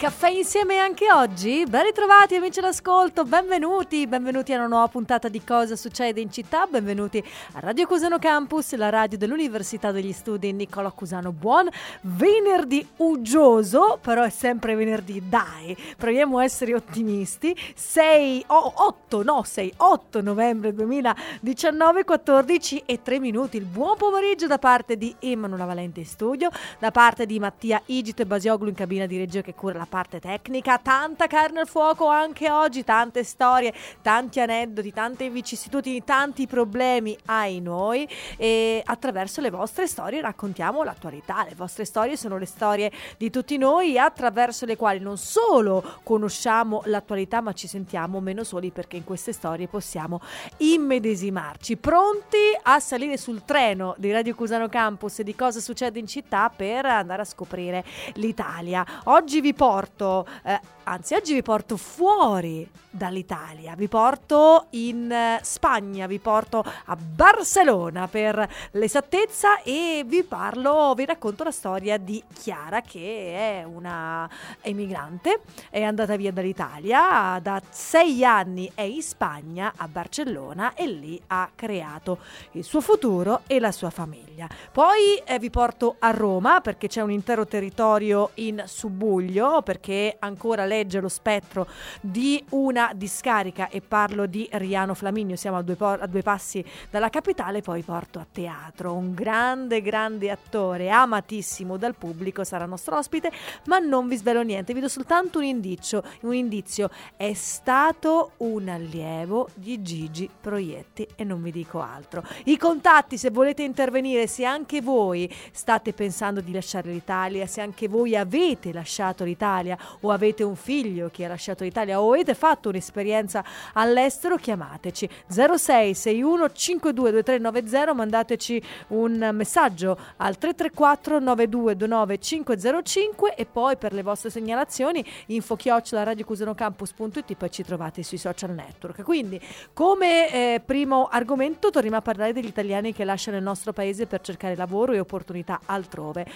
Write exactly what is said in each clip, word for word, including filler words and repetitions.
Caffè insieme anche oggi? Ben ritrovati amici all'ascolto, benvenuti, benvenuti a una nuova puntata di Cosa succede in città, benvenuti a Radio Cusano Campus, la radio dell'Università degli Studi Niccolò Cusano. Buon venerdì uggioso, però è sempre venerdì, dai, proviamo a essere ottimisti. sei, otto, no sei, otto novembre duemiladiciannove, quattordici e tre minuti. Il buon pomeriggio da parte di Emanuela Valente in studio, da parte di Mattia Igito e Basioglu in cabina di regia che cura la parte tecnica. Tanta carne al fuoco anche oggi, tante storie, tanti aneddoti, tante vicissitudini, tanti problemi ai noi, e attraverso le vostre storie raccontiamo l'attualità. Le vostre storie sono le storie di tutti noi, attraverso le quali non solo conosciamo l'attualità ma ci sentiamo meno soli, perché in queste storie possiamo immedesimarci. Pronti a salire sul treno di Radio Cusano Campus e di Cosa succede in città per andare a scoprire l'Italia. Oggi vi porto Eh, anzi oggi vi porto fuori dall'Italia, vi porto in eh, Spagna, vi porto a Barcellona per l'esattezza, e vi parlo, vi racconto la storia di Chiara, che è una emigrante, è andata via dall'Italia, da sei anni è in Spagna, a Barcellona, e lì ha creato il suo futuro e la sua famiglia. Poi eh, vi porto a Roma, perché c'è un intero territorio in subbuglio, perché ancora legge lo spettro di una discarica, e parlo di Riano Flaminio, siamo a due, po- a due passi dalla capitale. Poi porto a teatro un grande grande attore, amatissimo dal pubblico, sarà nostro ospite, ma non vi svelo niente, vi do soltanto un indizio, un indizio, è stato un allievo di Gigi Proietti, e non vi dico altro. I contatti, se volete intervenire, se anche voi state pensando di lasciare l'Italia, se anche voi avete lasciato l'Italia, o avete un figlio che ha lasciato l'Italia, o avete fatto un'esperienza all'estero, chiamateci zero sei sei uno cinque due due tre nove zero, mandateci un messaggio al tre tre quattro nove due due nove cinque zero cinque, e poi per le vostre segnalazioni info chiocciola radiocusanocampus punto it, poi ci trovate sui social network. Quindi come eh, primo argomento torniamo a parlare degli italiani che lasciano il nostro paese per cercare lavoro e opportunità altrove.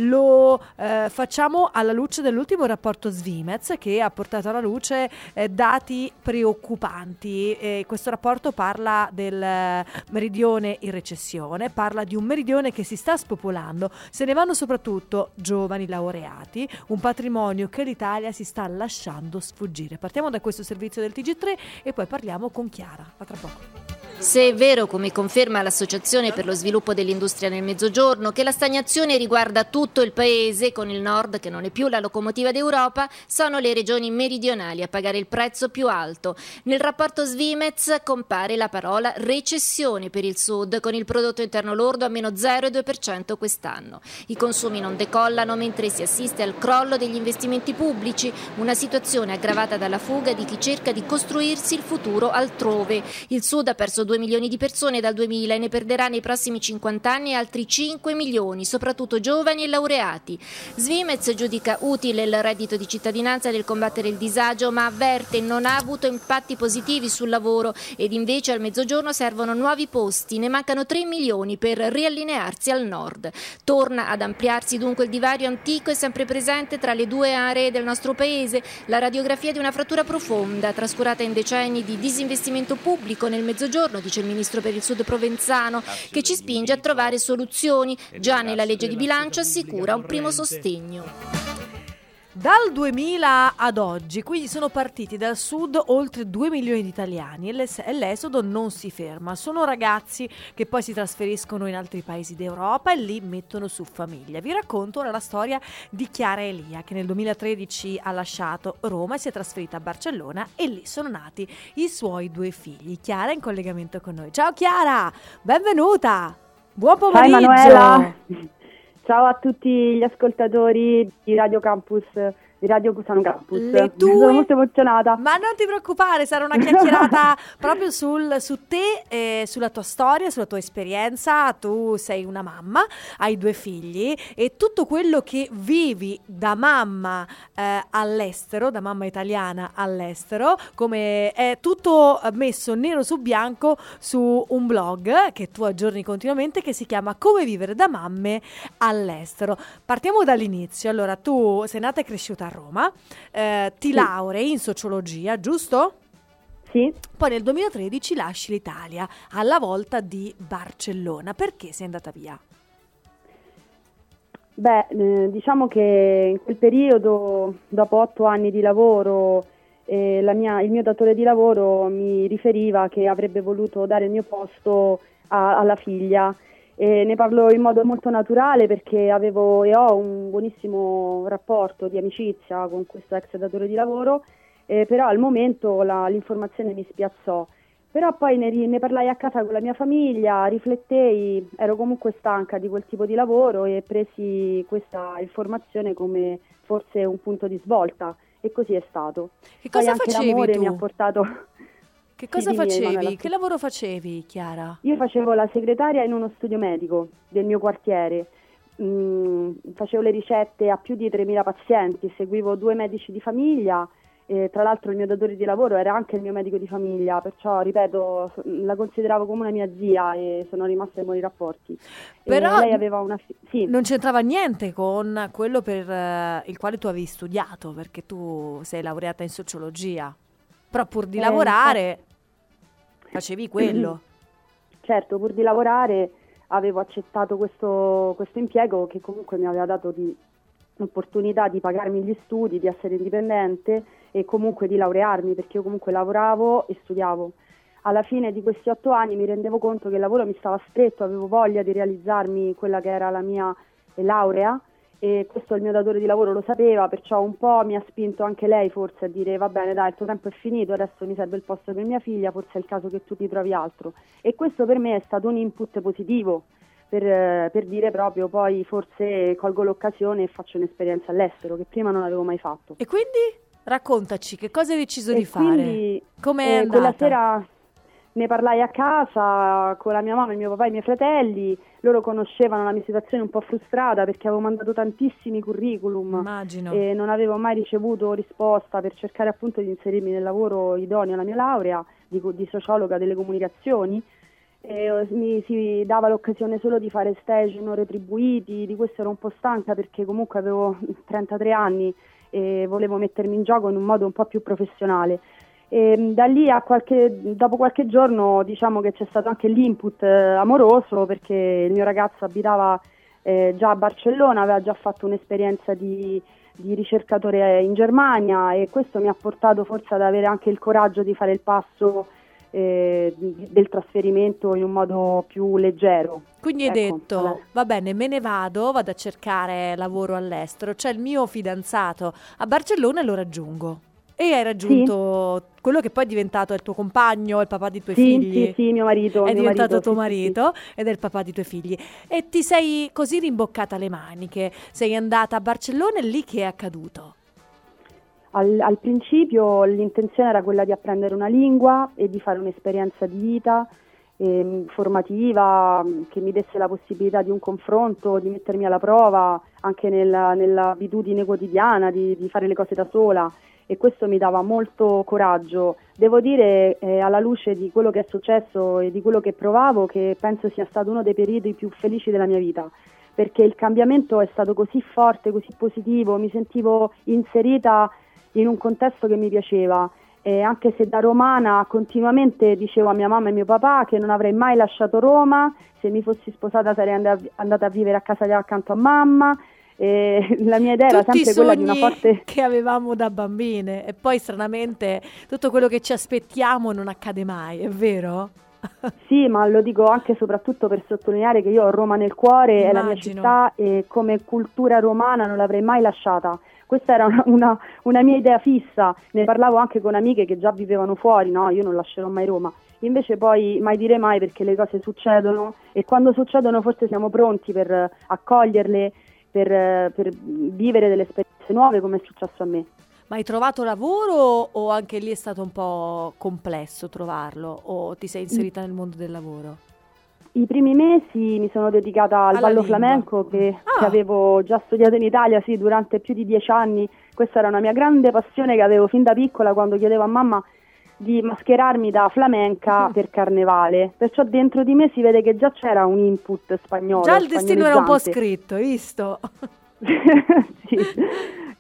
Lo eh, facciamo alla luce dell'ultimo rapporto Svimez, che ha portato alla luce eh, dati preoccupanti. Eh, questo rapporto parla del meridione in recessione, parla di un meridione che si sta spopolando, se ne vanno soprattutto giovani laureati, un patrimonio che l'Italia si sta lasciando sfuggire. Partiamo da questo servizio del T G tre e poi parliamo con Chiara. A tra poco. Se è vero, come conferma l'Associazione per lo sviluppo dell'industria nel Mezzogiorno, che la stagnazione riguarda tutto il paese, con il nord che non è più la locomotiva d'Europa, sono le regioni meridionali a pagare il prezzo più alto. Nel rapporto Svimez compare la parola recessione per il sud, con il prodotto interno lordo a meno zero virgola due per cento quest'anno. I consumi non decollano mentre si assiste al crollo degli investimenti pubblici, una situazione aggravata dalla fuga di chi cerca di costruirsi il futuro altrove. Il sud ha perso due milioni di persone dal duemila e ne perderà nei prossimi cinquanta anni altri cinque milioni, soprattutto giovani e laureati. Svimez giudica utile il reddito di cittadinanza nel combattere il disagio, ma avverte non ha avuto impatti positivi sul lavoro, ed invece al Mezzogiorno servono nuovi posti, ne mancano tre milioni per riallinearsi al nord. Torna ad ampliarsi dunque il divario antico e sempre presente tra le due aree del nostro paese, la radiografia di una frattura profonda, trascurata in decenni di disinvestimento pubblico nel Mezzogiorno, dice il ministro per il sud provenzano, che ci spinge a trovare soluzioni. Già nella legge di bilancio assicura un primo sostegno. Dal duemila ad oggi, quindi sono partiti dal sud oltre due milioni di italiani, e l'esodo non si ferma. Sono ragazzi che poi si trasferiscono in altri paesi d'Europa e lì mettono su famiglia. Vi racconto ora la storia di Chiara Elia, che nel duemilatredici ha lasciato Roma e si è trasferita a Barcellona, e lì sono nati i suoi due figli. Chiara è in collegamento con noi. Ciao Chiara, benvenuta! Buon pomeriggio! Ciao Emanuela! Ciao a tutti gli ascoltatori di Radio Campus, di Radio Cusano Campus. Le tue... Sono molto emozionata. Ma non ti preoccupare, sarà una chiacchierata proprio sul, su te, eh, sulla tua storia, sulla tua esperienza. Tu sei una mamma, hai due figli, e tutto quello che vivi da mamma eh, all'estero, da mamma italiana all'estero, come è tutto messo nero su bianco su un blog che tu aggiorni continuamente, che si chiama Come vivere da mamme all'estero. Partiamo dall'inizio. Allora, tu sei nata e cresciuta a Roma, eh, ti Sì. laurei in sociologia, giusto? Sì. Poi nel duemilatredici lasci l'Italia alla volta di Barcellona. Perché sei andata via? Beh, eh, diciamo che in quel periodo, dopo otto anni di lavoro, eh, la mia- il mio datore di lavoro mi riferiva che avrebbe voluto dare il mio posto a- alla figlia. E ne parlo in modo molto naturale perché avevo e ho un buonissimo rapporto di amicizia con questo ex datore di lavoro, eh, però al momento la- l'informazione mi spiazzò. Però poi ne, ri- ne parlai a casa con la mia famiglia, riflettei, ero comunque stanca di quel tipo di lavoro e presi questa informazione come forse un punto di svolta e così è stato. Che Poi cosa anche facevi l'amore tu? mi ha portato... Che Sì, cosa dimmi, facevi? Emanuela. Che lavoro facevi, Chiara? Io facevo la segretaria in uno studio medico del mio quartiere. Mm, facevo le ricette a più di tremila pazienti, seguivo due medici di famiglia. E tra l'altro il mio datore di lavoro era anche il mio medico di famiglia, perciò ripeto, so- la consideravo come una mia zia e sono rimasta in buoni rapporti. Però E lei aveva una fi- sì, non c'entrava niente con quello per eh, il quale tu avevi studiato, perché tu sei laureata in sociologia. Però pur di Eh, lavorare facevi quello. certo, pur di lavorare avevo accettato questo, questo impiego che comunque mi aveva dato di, l'opportunità di pagarmi gli studi, di essere indipendente e comunque di laurearmi, perché io comunque lavoravo e studiavo. Alla fine di questi otto anni mi rendevo conto che il lavoro mi stava stretto, avevo voglia di realizzarmi quella che era la mia eh, laurea e questo il mio datore di lavoro lo sapeva, perciò un po' mi ha spinto anche lei forse a dire va bene dai, il tuo tempo è finito, adesso mi serve il posto per mia figlia, forse è il caso che tu ti trovi altro. E questo per me è stato un input positivo per, eh, per dire proprio poi forse colgo l'occasione e faccio un'esperienza all'estero che prima non avevo mai fatto. E quindi raccontaci che cosa hai deciso E di fare? quindi, Com'è eh, andata? quella sera ne parlai a casa con la mia mamma, il mio papà e i miei fratelli, loro conoscevano la mia situazione un po' frustrata perché avevo mandato tantissimi curriculum Immagino. e non avevo mai ricevuto risposta per cercare appunto di inserirmi nel lavoro idoneo alla mia laurea di, di sociologa delle comunicazioni. E eh, mi si dava l'occasione solo di fare stage non retribuiti, di questo ero un po' stanca perché comunque avevo trentatré anni e volevo mettermi in gioco in un modo un po' più professionale. E da lì a qualche, dopo qualche giorno diciamo che c'è stato anche l'input eh, amoroso perché il mio ragazzo abitava eh, già a Barcellona, aveva già fatto un'esperienza di, di ricercatore in Germania e questo mi ha portato forse ad avere anche il coraggio di fare il passo eh, del trasferimento in un modo più leggero. Quindi hai Ecco, detto, allora. va bene, me ne vado, vado a cercare lavoro all'estero, c'è il mio fidanzato a Barcellona e lo raggiungo. E hai raggiunto quello che poi è diventato il tuo compagno, il papà di tuoi Sì, figli. sì, sì, mio marito. È mio diventato marito, tuo sì, sì, marito ed è il papà di tuoi figli. E ti sei così rimboccata le maniche. Sei andata a Barcellona e lì che è accaduto? Al, al principio l'intenzione era quella di apprendere una lingua e di fare un'esperienza di vita ehm, formativa che mi desse la possibilità di un confronto, di mettermi alla prova anche nella, nell'abitudine quotidiana di, di fare le cose da sola e questo mi dava molto coraggio. Devo dire eh, alla luce di quello che è successo e di quello che provavo che penso sia stato uno dei periodi più felici della mia vita perché il cambiamento è stato così forte, così positivo, mi sentivo inserita in un contesto che mi piaceva, e anche se da romana continuamente dicevo a mia mamma e mio papà che non avrei mai lasciato Roma, se mi fossi sposata sarei and- andata a vivere a casa accanto a mamma, e la mia idea era Tutti sempre quella di una sogni forte... che avevamo da bambine e poi stranamente tutto quello che ci aspettiamo non accade mai, è vero? Sì, ma lo dico anche e soprattutto per sottolineare che io ho Roma nel cuore, è la mia Immagino. città e come cultura romana non l'avrei mai lasciata. Questa era una, una, una mia idea fissa, ne parlavo anche con amiche che già vivevano fuori, no, io non lascerò mai Roma. Invece poi mai dire mai perché le cose succedono e quando succedono forse siamo pronti per accoglierle, per, per vivere delle esperienze nuove come è successo a me. Ma hai trovato lavoro o anche lì è stato un po' complesso trovarlo o ti sei inserita nel mondo del lavoro? I primi mesi mi sono dedicata al Alla ballo lingua. flamenco che, Ah. che avevo già studiato in Italia, sì, durante più di dieci anni. Questa era una mia grande passione che avevo fin da piccola quando chiedevo a mamma di mascherarmi da flamenca Mm. per carnevale. Perciò dentro di me si vede che già c'era un input spagnolo. Già il destino era un po' spagnoleggiante. scritto, hai visto? Sì.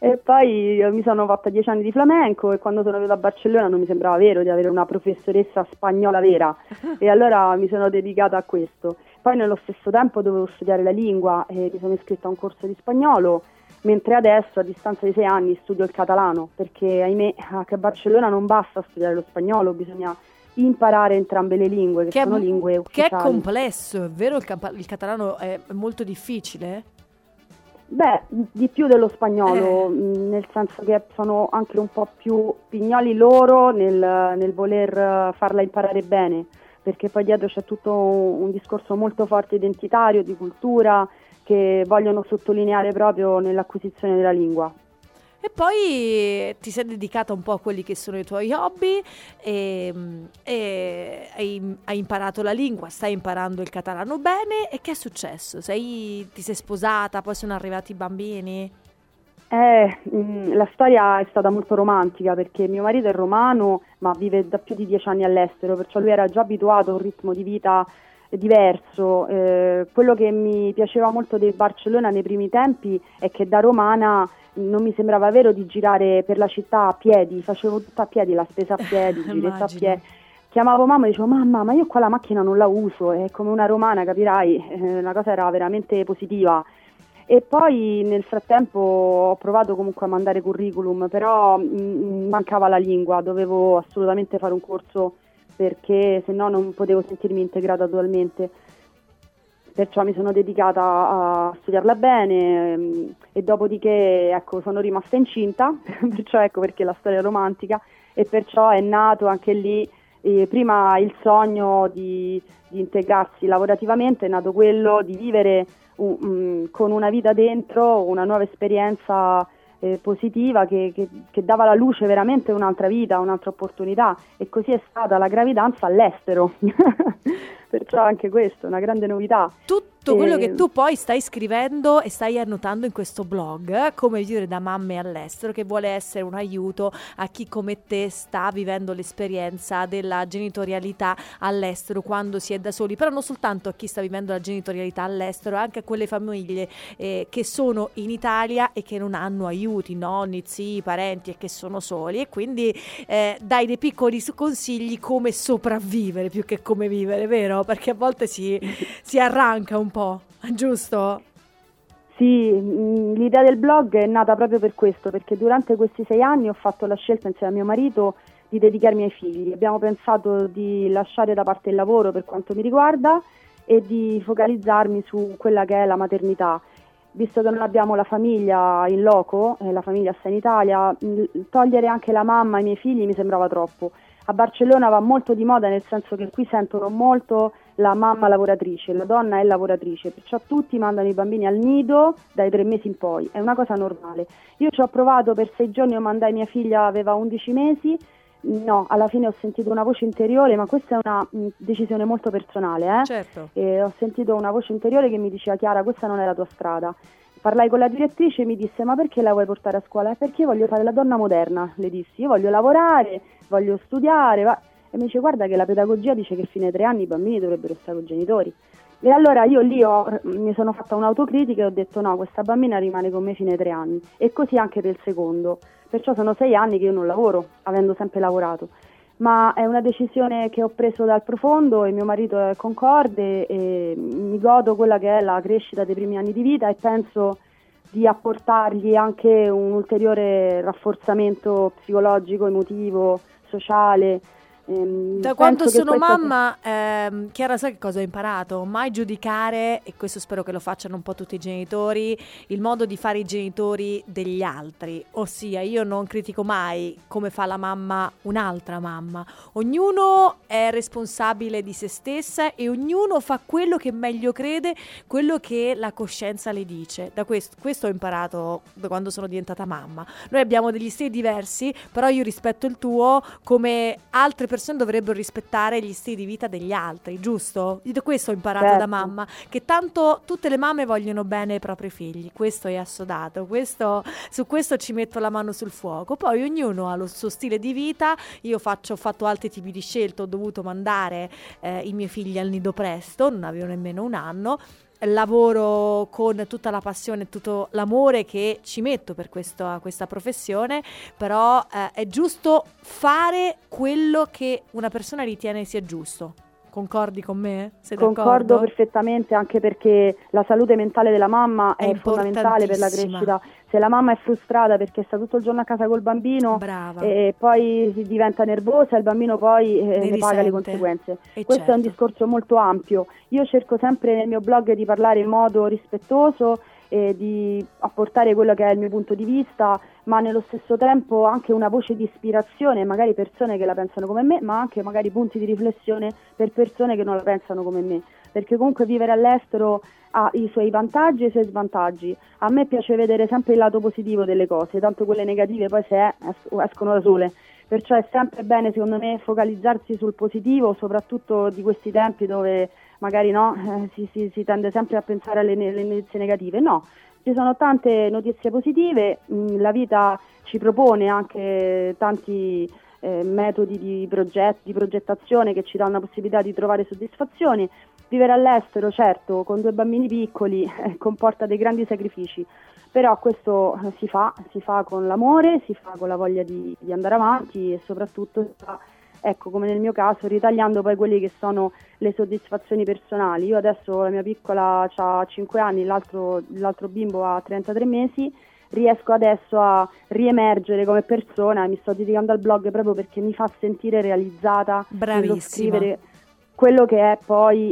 E poi mi sono fatta dieci anni di flamenco e quando sono venuta a Barcellona non mi sembrava vero di avere una professoressa spagnola vera e allora mi sono dedicata a questo. Poi nello stesso tempo dovevo studiare la lingua e mi sono iscritta a un corso di spagnolo, mentre adesso a distanza di sei anni studio il catalano, perché ahimè anche a Barcellona non basta studiare lo spagnolo, bisogna imparare entrambe le lingue, che, che sono è, lingue ufficiali. Che è complesso, è vero? Il, campa- il catalano è molto difficile? Beh, di più dello spagnolo, Eh. nel senso che sono anche un po' più pignoli loro nel, nel voler farla imparare bene, perché poi dietro c'è tutto un, un discorso molto forte identitario, di cultura, che vogliono sottolineare proprio nell'acquisizione della lingua. E poi ti sei dedicata un po' a quelli che sono i tuoi hobby e, e hai, hai imparato la lingua, stai imparando il catalano bene. E che è successo? Sei, ti sei sposata, poi sono arrivati i bambini? Eh, mh, la storia è stata molto romantica perché mio marito è romano ma vive da più di dieci anni all'estero, perciò lui era già abituato a un ritmo di vita diverso. Eh, quello che mi piaceva molto di Barcellona nei primi tempi è che da romana non mi sembrava vero di girare per la città a piedi, facevo tutta a piedi, la spesa a piedi, giretta a piedi. Chiamavo mamma e dicevo mamma ma io qua la macchina non la uso, è come una romana, capirai, eh, la cosa era veramente positiva. E poi nel frattempo ho provato comunque a mandare curriculum, però mh, mancava la lingua, dovevo assolutamente fare un corso perché se no non potevo sentirmi integrata totalmente. Perciò mi sono dedicata a studiarla bene mh, e dopodiché ecco, sono rimasta incinta, perciò ecco perché la storia è romantica e perciò è nato anche lì eh, prima il sogno di, di integrarsi lavorativamente, è nato quello di vivere uh, um, con una vita dentro, una nuova esperienza eh, positiva che, che, che dava alla luce veramente un'altra vita, un'altra opportunità e così è stata la gravidanza all'estero. Perciò anche questo è una grande novità. Tutto quello che tu poi stai scrivendo e stai annotando in questo blog, come vivere da mamme all'estero, che vuole essere un aiuto a chi come te sta vivendo l'esperienza della genitorialità all'estero quando si è da soli, però non soltanto a chi sta vivendo la genitorialità all'estero, anche a quelle famiglie eh, che sono in Italia e che non hanno aiuti, nonni, zii, parenti e che sono soli e quindi eh, dai dei piccoli consigli come sopravvivere più che come vivere, vero? Perché a volte si, si arranca un po', giusto? Sì, l'idea del blog è nata proprio per questo, perché durante questi sei anni ho fatto la scelta insieme a mio marito di dedicarmi ai figli. Abbiamo pensato di lasciare da parte il lavoro per quanto mi riguarda e di focalizzarmi su quella che è la maternità. Visto che non abbiamo la famiglia in loco, eh, la famiglia sta in Italia, togliere anche la mamma ai miei figli mi sembrava troppo. A Barcellona va molto di moda nel senso che qui sentono molto la mamma lavoratrice, la donna è lavoratrice, perciò tutti mandano i bambini al nido dai tre mesi in poi, è una cosa normale. Io ci ho provato per sei giorni, io mandai mia figlia, aveva undici mesi, no, alla fine ho sentito una voce interiore, ma questa è una mh, decisione molto personale, eh? Certo. E ho sentito una voce interiore che mi diceva Chiara, questa non è la tua strada. Parlai con la direttrice e mi disse ma perché la vuoi portare a scuola? Eh, perché io voglio fare la donna moderna, le dissi, io voglio lavorare, voglio studiare, va. E mi dice guarda che la pedagogia dice che fino ai tre anni i bambini dovrebbero stare con i genitori. E allora io lì ho, mi sono fatta un'autocritica e ho detto no, questa bambina rimane con me fino ai tre anni e così anche per il secondo, perciò sono sei anni che io non lavoro, avendo sempre lavorato. Ma è una decisione che ho preso dal profondo e mio marito è concorde e mi godo quella che è la crescita dei primi anni di vita e penso di apportargli anche un ulteriore rafforzamento psicologico, emotivo, sociale. Ehm, da quando sono questa... mamma, ehm, Chiara, sai che cosa ho imparato? Mai giudicare, e questo spero che lo facciano un po' tutti i genitori, il modo di fare i genitori degli altri. Ossia, io non critico mai come fa la mamma un'altra mamma. Ognuno è responsabile di se stessa e ognuno fa quello che meglio crede, quello che la coscienza le dice. Da questo, questo ho imparato da quando sono diventata mamma. Noi abbiamo degli stili diversi, però io rispetto il tuo come altre persone persone dovrebbero rispettare gli stili di vita degli altri, giusto? Io questo ho imparato certo. da mamma, che tanto tutte le mamme vogliono bene ai propri figli, questo è assodato, questo, su questo ci metto la mano sul fuoco. Poi ognuno ha lo suo stile di vita, io faccio, ho fatto altri tipi di scelte, ho dovuto mandare eh, i miei figli al nido presto, non avevo nemmeno un anno, lavoro con tutta la passione e tutto l'amore che ci metto per questo, questa professione, però eh, è giusto fare quello che una persona ritiene sia giusto. Concordi con me? Sei Concordo d'accordo? perfettamente, anche perché la salute mentale della mamma è, è fondamentale per la crescita. Se la mamma è frustrata perché sta tutto il giorno a casa col bambino, brava, e poi si diventa nervosa, il bambino poi eh, ne, ne paga le conseguenze. E Questo certo. è un discorso molto ampio. Io cerco sempre nel mio blog di parlare in modo rispettoso e di apportare quello che è il mio punto di vista, ma nello stesso tempo anche una voce di ispirazione, magari persone che la pensano come me, ma anche magari punti di riflessione per persone che non la pensano come me, perché comunque vivere all'estero ha i suoi vantaggi e i suoi svantaggi. A me piace vedere sempre il lato positivo delle cose, tanto quelle negative poi se è, es- escono da sole, perciò è sempre bene secondo me focalizzarsi sul positivo, soprattutto di questi tempi dove magari no, eh, si, si, si tende sempre a pensare alle, alle notizie negative. No, ci sono tante notizie positive, mh, la vita ci propone anche tanti eh, metodi di, proget- di progettazione che ci danno la possibilità di trovare soddisfazione. Vivere all'estero, certo, con due bambini piccoli eh, comporta dei grandi sacrifici, però questo eh, si fa, si fa con l'amore, si fa con la voglia di, di andare avanti e soprattutto si fa, ecco, come nel mio caso, ritagliando poi quelle che sono le soddisfazioni personali. Io adesso la mia piccola ha cinque anni, l'altro, l'altro bimbo ha trentatré mesi, riesco adesso a riemergere come persona, mi sto dedicando al blog proprio perché mi fa sentire realizzata nello scrivere quello che è poi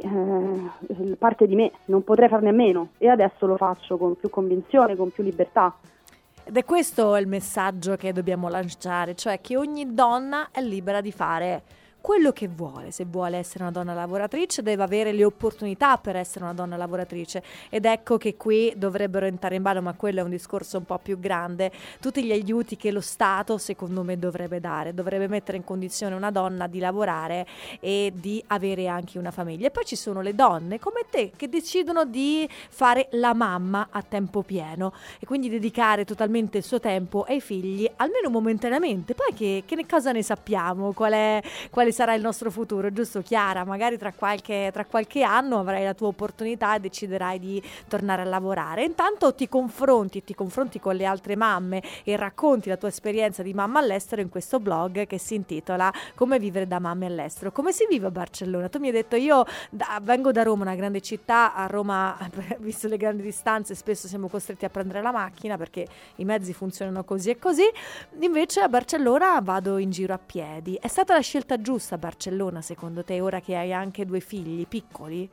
eh, parte di me, non potrei farne a meno e adesso lo faccio con più convinzione, con più libertà. Ed è questo il messaggio che dobbiamo lanciare, cioè che ogni donna è libera di fare quello che vuole. Se vuole essere una donna lavoratrice deve avere le opportunità per essere una donna lavoratrice, ed ecco che qui dovrebbero entrare in ballo, ma quello è un discorso un po' più grande, tutti gli aiuti che lo Stato secondo me dovrebbe dare, dovrebbe mettere in condizione una donna di lavorare e di avere anche una famiglia. E poi ci sono le donne come te che decidono di fare la mamma a tempo pieno e quindi dedicare totalmente il suo tempo ai figli, almeno momentaneamente. Poi che, che ne cosa ne sappiamo, qual è, quale sarà il nostro futuro, giusto Chiara? Magari tra qualche, tra qualche anno avrai la tua opportunità e deciderai di tornare a lavorare. Intanto ti confronti, ti confronti con le altre mamme e racconti la tua esperienza di mamma all'estero in questo blog che si intitola Come vivere da mamme all'estero. Come si vive a Barcellona? Tu mi hai detto io da, vengo da Roma, una grande città, a Roma, visto le grandi distanze, spesso siamo costretti a prendere la macchina perché i mezzi funzionano così e così, invece a Barcellona vado in giro a piedi. È stata la scelta giusta a Barcellona secondo te, ora che hai anche due figli piccoli?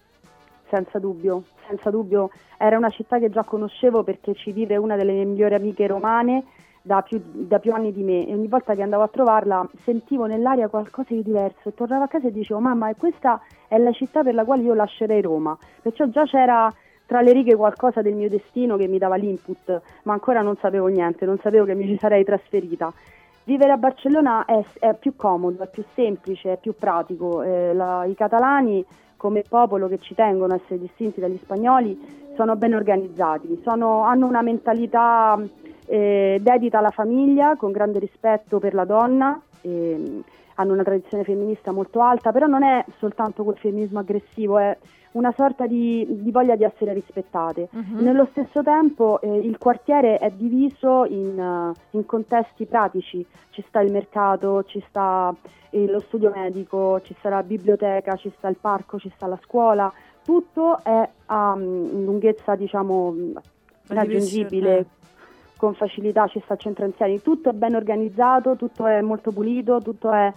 Senza dubbio, senza dubbio. Era una città che già conoscevo perché ci vive una delle mie migliori amiche romane da più, da più anni di me, e ogni volta che andavo a trovarla sentivo nell'aria qualcosa di diverso e tornavo a casa e dicevo mamma, e questa è la città per la quale io lascerei Roma. Perciò già c'era tra le righe qualcosa del mio destino che mi dava l'input, ma ancora non sapevo niente, non sapevo che mi ci sarei trasferita. Vivere a Barcellona è, è più comodo, è più semplice, è più pratico. Eh, la, I catalani, come popolo che ci tengono a essere distinti dagli spagnoli, sono ben organizzati, sono, hanno una mentalità eh, dedita alla famiglia, con grande rispetto per la donna, eh, hanno una tradizione femminista molto alta, però non è soltanto quel femminismo aggressivo, è una sorta di, di voglia di essere rispettate. Uh-huh. Nello stesso tempo eh, il quartiere è diviso in, uh, in contesti pratici, ci sta il mercato, ci sta eh, lo studio medico, ci sta la biblioteca, ci sta il parco, ci sta la scuola, tutto è a um, lunghezza diciamo raggiungibile eh. con facilità, ci sta il centro anziani, tutto è ben organizzato, tutto è molto pulito, tutto è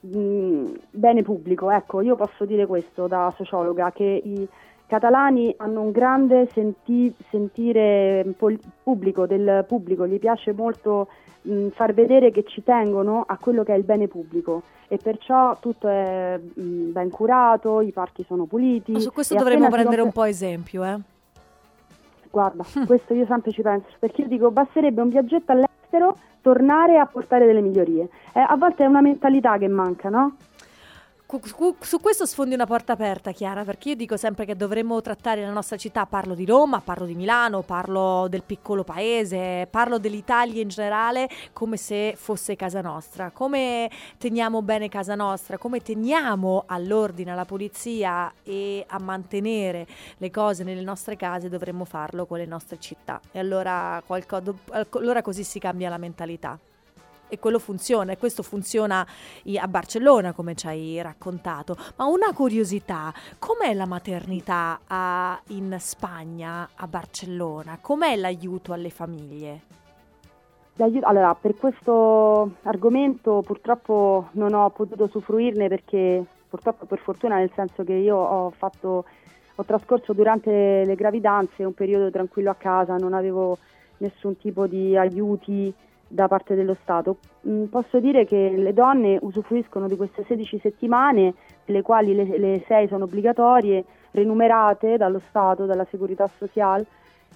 bene pubblico. Ecco, io posso dire questo da sociologa, che i catalani hanno un grande senti- sentire pol- pubblico, del pubblico, gli piace molto mh, far vedere che ci tengono a quello che è il bene pubblico e perciò tutto è mh, ben curato, i parchi sono puliti. Ma su questo dovremmo prendere comp- un po' esempio, eh? Guarda, questo io sempre ci penso, perché io dico basterebbe un viaggetto all'estero, tornare a portare delle migliorie. Eh, a volte è una mentalità che manca, no? Su, su questo sfondi una porta aperta, Chiara, perché io dico sempre che dovremmo trattare la nostra città, parlo di Roma, parlo di Milano, parlo del piccolo paese, parlo dell'Italia in generale, come se fosse casa nostra. Come teniamo bene casa nostra, come teniamo all'ordine, alla pulizia e a mantenere le cose nelle nostre case, dovremmo farlo con le nostre città. E allora, qualcosa, allora così si cambia la mentalità. E quello funziona, e questo funziona a Barcellona, come ci hai raccontato. Ma una curiosità, com'è la maternità a, in Spagna, a Barcellona? Com'è l'aiuto alle famiglie? Allora, per questo argomento purtroppo non ho potuto usufruirne, perché purtroppo, per fortuna, nel senso che io ho fatto, ho trascorso durante le gravidanze un periodo tranquillo a casa, non avevo nessun tipo di aiuti da parte dello Stato. Mm, posso dire che le donne usufruiscono di queste sedici settimane, delle quali le, le sei sono obbligatorie, remunerate dallo Stato, dalla Seguridad Social,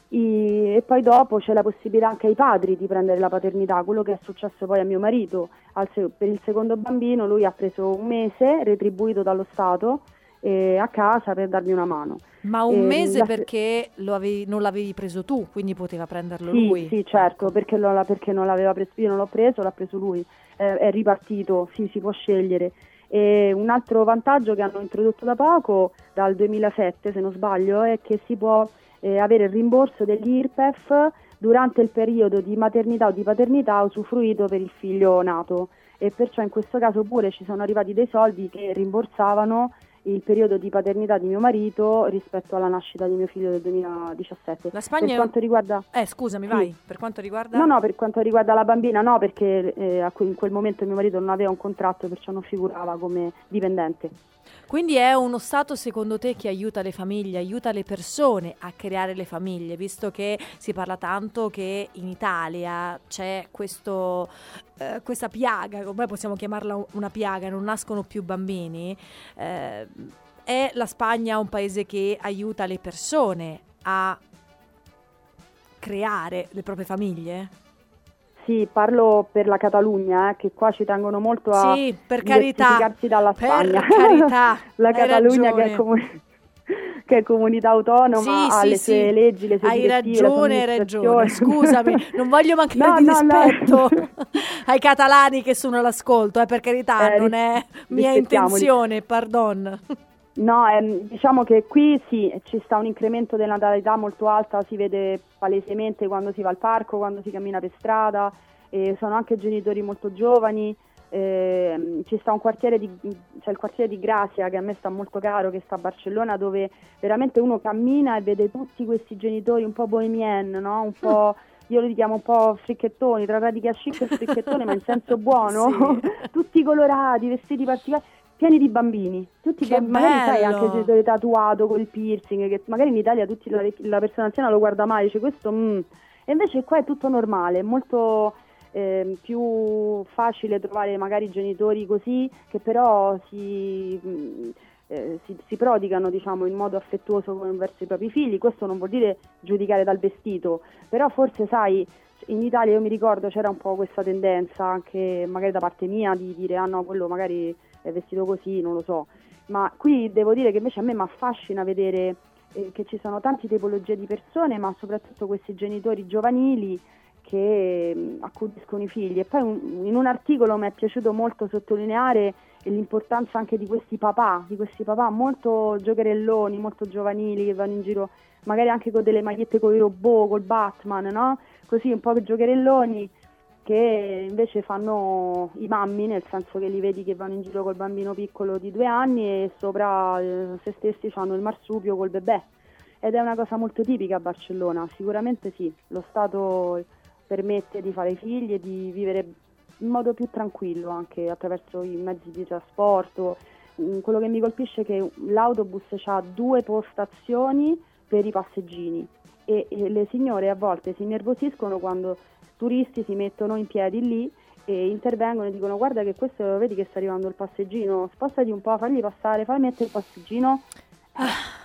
e, e poi dopo c'è la possibilità anche ai padri di prendere la paternità. Quello che è successo poi a mio marito, al, per il secondo bambino lui ha preso un mese retribuito dallo Stato eh, a casa per darmi una mano. Ma un eh, mese la... perché lo avevi, non l'avevi preso tu, quindi poteva prenderlo sì, lui? Sì, certo, perché, lo, perché non l'aveva preso, io non l'ho preso, l'ha preso lui, eh, è ripartito, sì, si può scegliere. E un altro vantaggio che hanno introdotto da poco, dal duemilasette se non sbaglio, è che si può eh, avere il rimborso dell'I R P E F durante il periodo di maternità o di paternità usufruito per il figlio nato, e perciò in questo caso pure ci sono arrivati dei soldi che rimborsavano il periodo di paternità di mio marito rispetto alla nascita di mio figlio del duemiladiciassette. La Spagna per quanto riguarda Eh scusami, sì. vai. Per quanto riguarda No, no, per quanto riguarda la bambina no, perché eh, a que- in quel momento mio marito non aveva un contratto, perciò non figurava come dipendente. Quindi è uno Stato, secondo te, che aiuta le famiglie, aiuta le persone a creare le famiglie, visto che si parla tanto che in Italia c'è questo, eh, questa piaga, ormai possiamo chiamarla una piaga, non nascono più bambini. Eh, è la Spagna un paese che aiuta le persone a creare le proprie famiglie? Sì, parlo per la Catalogna, eh, che qua ci tengono molto a sì, per carità, dalla per Spagna. carità, la Catalogna che è, ragione. comun- che è comunità autonoma, sì, ha sì, le sì. sue leggi, le sue hai direttive, ragione, hai ragione, scusami, non voglio mancare no, di no, rispetto no. ai catalani che sono all'ascolto, eh, per carità, eh, non è mia intenzione, pardon. No, ehm, diciamo che qui sì, ci sta un incremento della natalità molto alta, si vede palesemente quando si va al parco, quando si cammina per strada, e sono anche genitori molto giovani. Eh, ci sta un quartiere di, c'è il quartiere di Gracia, che a me sta molto caro, che sta a Barcellona, dove veramente uno cammina e vede tutti questi genitori un po' bohemien, no? Un po', io li chiamo un po' fricchettoni, tra radica chic e fricchettone, ma in senso buono, Sì. tutti colorati, vestiti particolari, pieni di bambini, tutti che bambini, magari sai bello. anche il genitore tatuato col piercing, che magari in Italia tutti la, la persona anziana lo guarda male, dice questo mm. E invece qua è tutto normale, molto eh, più facile trovare magari genitori così, che però si, mh, eh, si, si prodigano, diciamo, in modo affettuoso verso i propri figli. Questo non vuol dire giudicare dal vestito, però forse sai, in Italia io mi ricordo c'era un po' questa tendenza anche magari da parte mia di dire ah no, quello magari è vestito così, non lo so, ma qui devo dire che invece a me mi affascina vedere eh, che ci sono tante tipologie di persone, ma soprattutto questi genitori giovanili che mh, accudiscono i figli. E poi un, in un articolo mi è piaciuto molto sottolineare l'importanza anche di questi papà, di questi papà molto giocherelloni, molto giovanili, che vanno in giro magari anche con delle magliette con i robot, col Batman, no? Così un po' giocherelloni, che invece fanno i mammi, nel senso che li vedi che vanno in giro col bambino piccolo di due anni e sopra eh, se stessi hanno il marsupio col bebè. Ed è una cosa molto tipica a Barcellona, sicuramente sì, lo Stato permette di fare figli e di vivere in modo più tranquillo anche attraverso i mezzi di trasporto. Quello che mi colpisce è che l'autobus ha due postazioni per i passeggini e, e le signore a volte si innervosiscono quando turisti si mettono in piedi lì e intervengono e dicono guarda che questo, vedi che sta arrivando il passeggino, spostati un po', fagli passare, fai mettere il passeggino. Ah.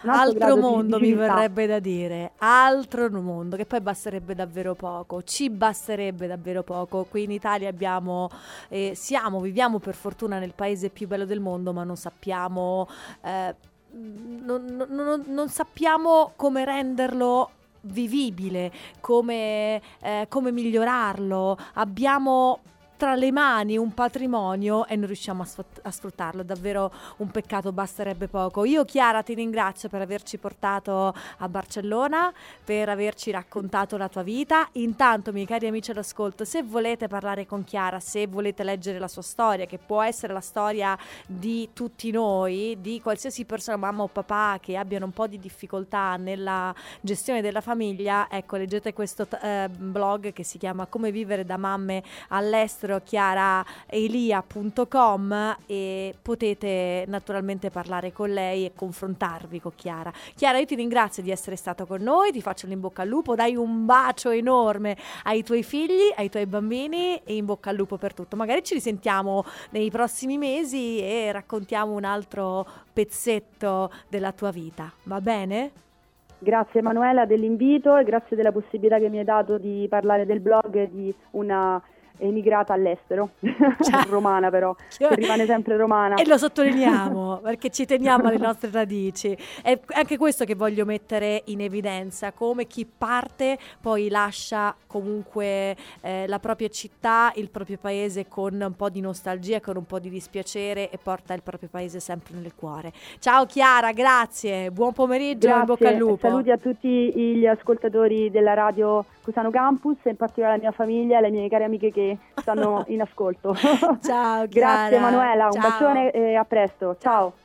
un altro, altro grado mondo di, di mi civiltà. verrebbe da dire, altro mondo, che poi basterebbe davvero poco, ci basterebbe davvero poco. Qui in Italia abbiamo, eh, siamo, viviamo per fortuna nel paese più bello del mondo, ma non sappiamo, eh, non, non, non sappiamo come renderlo vivibile, come, eh, come migliorarlo. Abbiamo tra le mani un patrimonio e non riusciamo a, sfrut- a sfruttarlo, davvero un peccato, basterebbe poco. Io, Chiara, ti ringrazio per averci portato a Barcellona, per averci raccontato la tua vita. Intanto, miei cari amici all'ascolto, se volete parlare con Chiara, se volete leggere la sua storia, che può essere la storia di tutti noi, di qualsiasi persona, mamma o papà, che abbiano un po' di difficoltà nella gestione della famiglia, ecco, leggete questo eh, blog che si chiama Come vivere da mamme all'estero, chiara elia punto com, e potete naturalmente parlare con lei e confrontarvi con Chiara. Chiara, io ti ringrazio di essere stata con noi, ti faccio l'in bocca al lupo, dai un bacio enorme ai tuoi figli, ai tuoi bambini, e in bocca al lupo per tutto. Magari ci risentiamo nei prossimi mesi e raccontiamo un altro pezzetto della tua vita, va bene? Grazie Emanuela dell'invito e grazie della possibilità che mi hai dato di parlare del blog e di una emigrata all'estero, Ciao. romana però, che rimane sempre romana. E lo sottolineiamo perché ci teniamo alle nostre radici. È anche questo che voglio mettere in evidenza, come chi parte poi lascia comunque eh, la propria città, il proprio paese, con un po' di nostalgia, con un po' di dispiacere, e porta il proprio paese sempre nel cuore. Ciao Chiara, grazie, buon pomeriggio, Grazie, in bocca al lupo. saluti a tutti gli ascoltatori della radio Cusano Campus e in particolare alla mia famiglia e alle mie care amiche che stanno in ascolto. Ciao Chiara. Grazie Emanuela, un Ciao. bacione e a presto. Ciao.